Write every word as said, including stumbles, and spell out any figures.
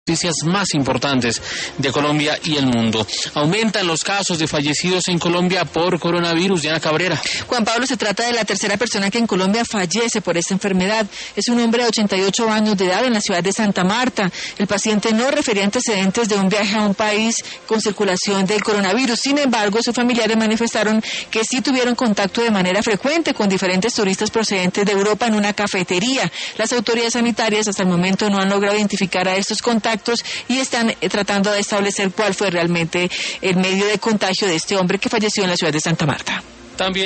Noticias más importantes de Colombia y el mundo. Aumentan los casos de fallecidos en Colombia por coronavirus. Diana Cabrera. Juan Pablo, se trata de la tercera persona que en Colombia fallece por esta enfermedad. Es un hombre de ochenta y ocho años de edad en la ciudad de Santa Marta. El paciente no refería antecedentes de un viaje a un país con circulación del coronavirus. Sin embargo, sus familiares manifestaron que sí tuvieron contacto de manera frecuente con diferentes turistas procedentes de Europa en una cafetería. Las autoridades sanitarias hasta el momento no han logrado identificar a estos contactos y están tratando de establecer cuál fue realmente el medio de contagio de este hombre que falleció en la ciudad de Santa Marta. También